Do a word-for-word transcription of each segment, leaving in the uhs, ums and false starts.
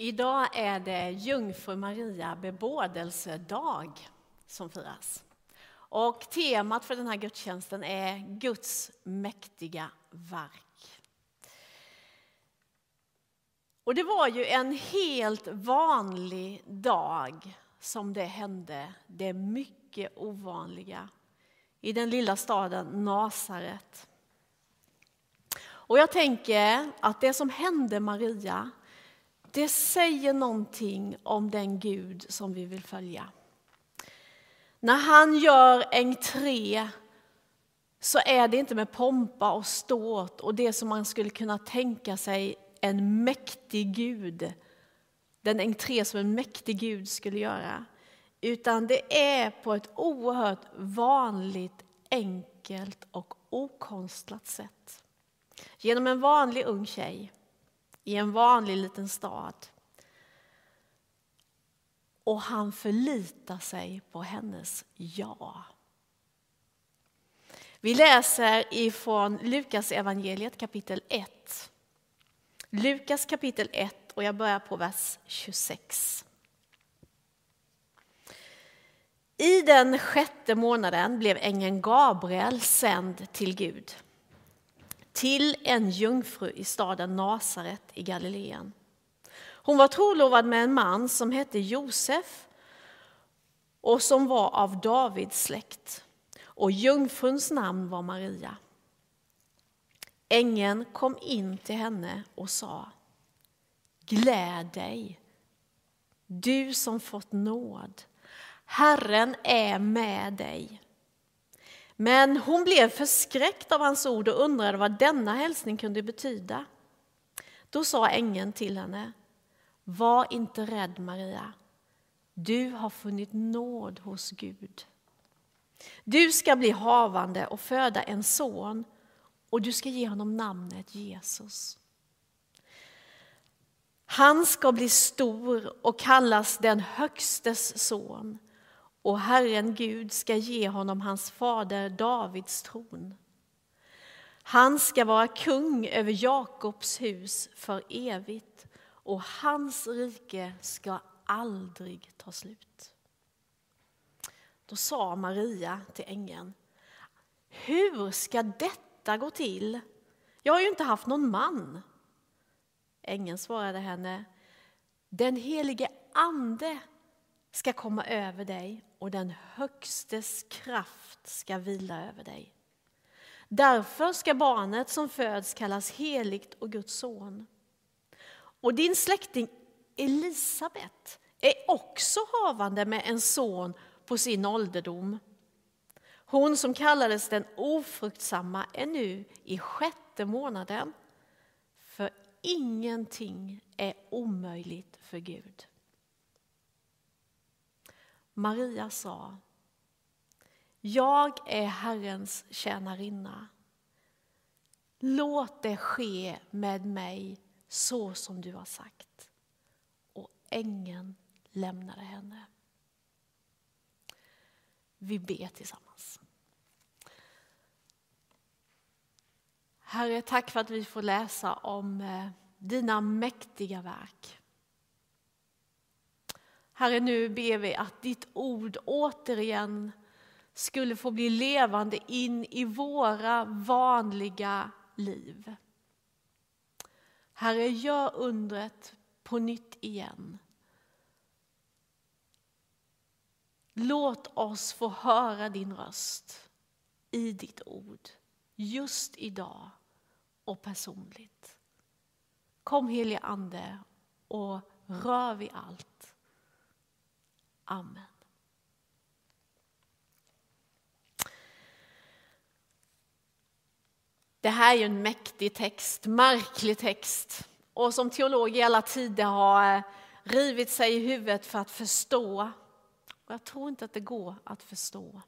Idag är det Jungfru Maria bebådelsedag som firas. Och temat för den här gudstjänsten är Guds mäktiga verk. Och det var ju en helt vanlig dag som det hände, det mycket ovanliga, i den lilla staden Nasaret. Och jag tänker att det som hände Maria, det säger någonting om den Gud som vi vill följa. När han gör entré så är det inte med pompa och ståt och det som man skulle kunna tänka sig en mäktig Gud. Den entré som en mäktig Gud skulle göra. Utan det är på ett oerhört vanligt, enkelt och okonstlat sätt. Genom en vanlig ung tjej. I en vanlig liten stad. Och han förlitar sig på hennes ja. Vi läser ifrån Lukas evangeliet kapitel ett. Lukas kapitel ett och jag börjar på vers tjugosex. I den sjätte månaden blev ängeln Gabriel sänd till Gud. Till en jungfru i staden Nasaret i Galileen. Hon var trolovad med en man som hette Josef och som var av Davids släkt. Och jungfruns namn var Maria. Ängeln kom in till henne och sa: Gläd dig, du som fått nåd. Herren är med dig. Men hon blev förskräckt av hans ord och undrade vad denna hälsning kunde betyda. Då sa ängeln till henne: Var inte rädd, Maria. Du har funnit nåd hos Gud. Du ska bli havande och föda en son och du ska ge honom namnet Jesus. Han ska bli stor och kallas den högstes son. Och Herren Gud ska ge honom hans fader Davids tron. Han ska vara kung över Jakobs hus för evigt och hans rike ska aldrig ta slut. Då sa Maria till ängeln: Hur ska detta gå till? Jag har ju inte haft någon man. Ängeln svarade henne: Den helige ande ska komma över dig och den högstes kraft ska vila över dig. Därför ska barnet som föds kallas heligt och Guds son. Och din släkting Elisabet är också havande med en son på sin ålderdom. Hon som kallades den ofruktsamma är nu i sjätte månaden, för ingenting är omöjligt för Gud. Maria sa: Jag är Herrens tjänarinna. Låt det ske med mig så som du har sagt. Och ängeln lämnade henne. Vi ber tillsammans. Herre, tack för att vi får läsa om dina mäktiga verk. Herre, nu ber vi att ditt ord återigen skulle få bli levande in i våra vanliga liv. Herre, gör undret på nytt igen. Låt oss få höra din röst i ditt ord just idag och personligt. Kom, helige ande, och rör vid allt. Amen. Det här är ju en mäktig text, märklig text. Och som teolog i alla tider har rivit sig i huvudet för att förstå. Och jag tror inte att det går att förstå.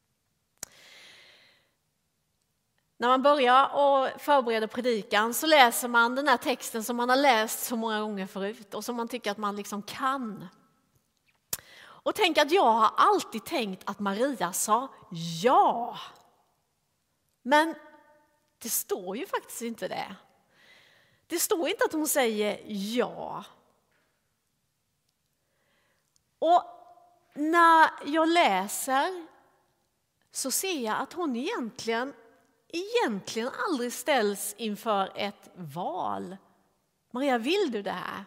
När man börjar och förbereder predikan så läser man den här texten som man har läst så många gånger förut. Och som man tycker att man liksom kan. Och tänk att jag har alltid tänkt att Maria sa ja. Men det står ju faktiskt inte det. Det står inte att hon säger ja. Och när jag läser så ser jag att hon egentligen, egentligen aldrig ställs inför ett val. Maria, vill du det här?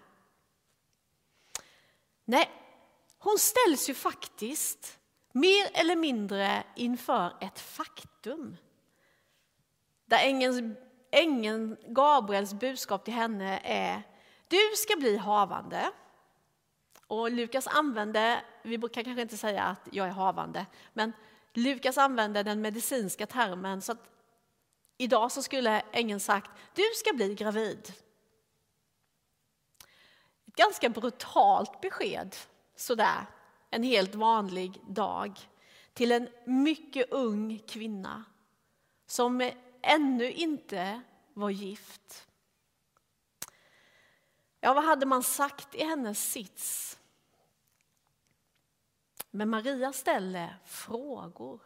Nej, hon ställs ju faktiskt mer eller mindre inför ett faktum. Där ängeln, ängeln Gabriels budskap till henne är: du ska bli havande. Och Lukas använde, vi brukar kanske inte säga att jag är havande, men Lukas använde den medicinska termen, så att idag så skulle ängeln sagt: du ska bli gravid. Ett ganska brutalt besked, sådär, en helt vanlig dag, till en mycket ung kvinna som ännu inte var gift. Ja, vad hade man sagt i hennes sits? Men Maria ställer frågor.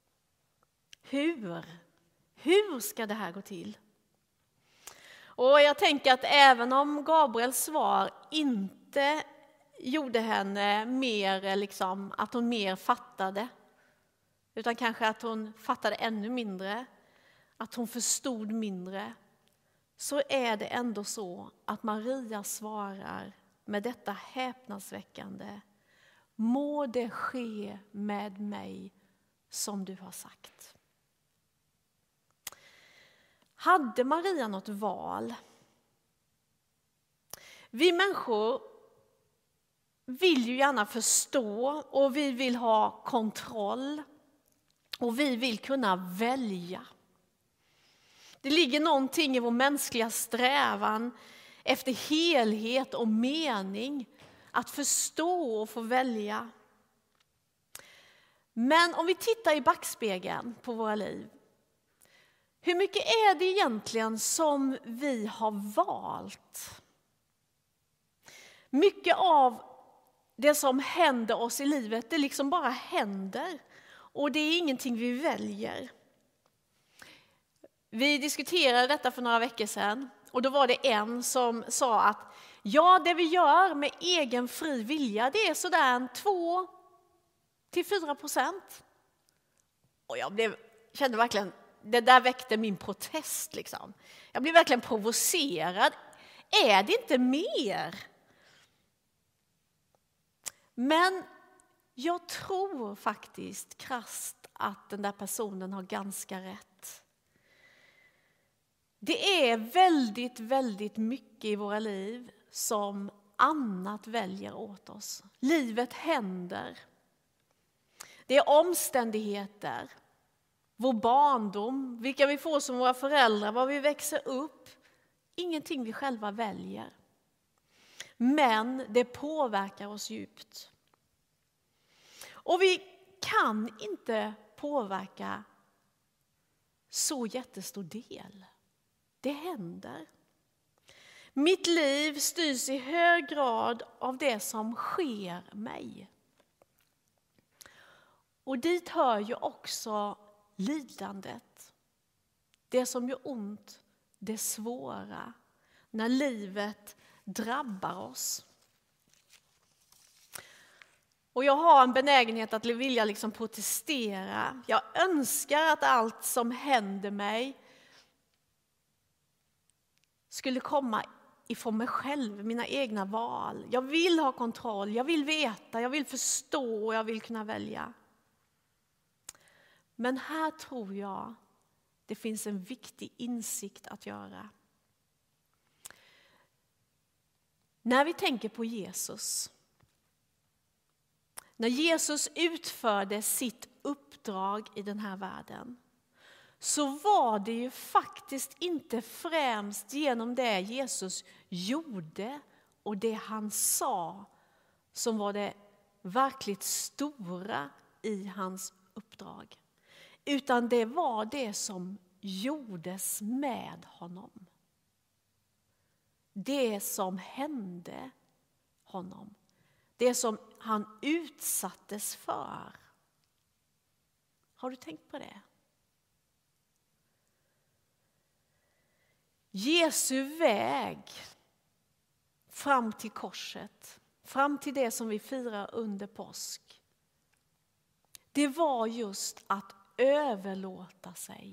Hur? Hur ska det här gå till? Och jag tänker att även om Gabriels svar inte gjorde henne mer, liksom, att hon mer fattade, utan kanske att hon fattade ännu mindre, att hon förstod mindre, så är det ändå så att Maria svarar med detta häpnadsväckande: må det ske med mig som du har sagt. Hade Maria något val? Vi människor vill ju gärna förstå, och vi vill ha kontroll, och vi vill kunna välja. Det ligger någonting i vår mänskliga strävan efter helhet och mening, att förstå och få välja. Men om vi tittar i backspegeln på våra liv, hur mycket är det egentligen som vi har valt? Mycket av det som händer oss i livet, det liksom bara händer, och det är ingenting vi väljer. Vi diskuterade detta för några veckor sedan, och då var det en som sa att ja, det vi gör med egen fri vilja, det är sådär två till fyra procent. Och jag blev, kände verkligen, det där väckte min protest. Liksom. Jag blev verkligen provocerad. Är det inte mer? Men jag tror faktiskt krasst att den där personen har ganska rätt. Det är väldigt, väldigt mycket i våra liv som annat väljer åt oss. Livet händer. Det är omständigheter, vår barndom, vilka vi får som våra föräldrar, var vi växer upp. Ingenting vi själva väljer. Men det påverkar oss djupt. Och vi kan inte påverka så jättestor del. Det händer. Mitt liv styrs i hög grad av det som sker mig. Och dit hör ju också lidandet. Det som gör ont, det svåra, när livet drabbar oss. Och jag har en benägenhet att vilja liksom protestera. Jag önskar att allt som händer mig skulle komma ifrån mig själv, mina egna val. Jag vill ha kontroll, jag vill veta, jag vill förstå och jag vill kunna välja. Men här tror jag det finns en viktig insikt att göra. När vi tänker på Jesus, när Jesus utförde sitt uppdrag i den här världen, så var det ju faktiskt inte främst genom det Jesus gjorde och det han sa som var det verkligt stora i hans uppdrag. Utan det var det som gjordes med honom. Det som hände honom. Det som han utsattes för. Har du tänkt på det? Jesu väg fram till korset, fram till det som vi firar under påsk, det var just att överlåta sig.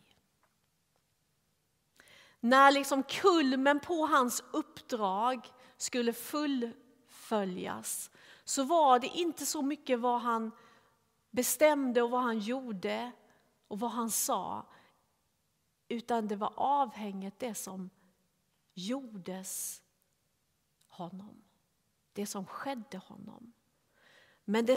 När liksom kulmen på hans uppdrag skulle fullföljas, så var det inte så mycket vad han bestämde och vad han gjorde och vad han sa, utan det var avhängigt det som gjordes honom, det som skedde honom. Men det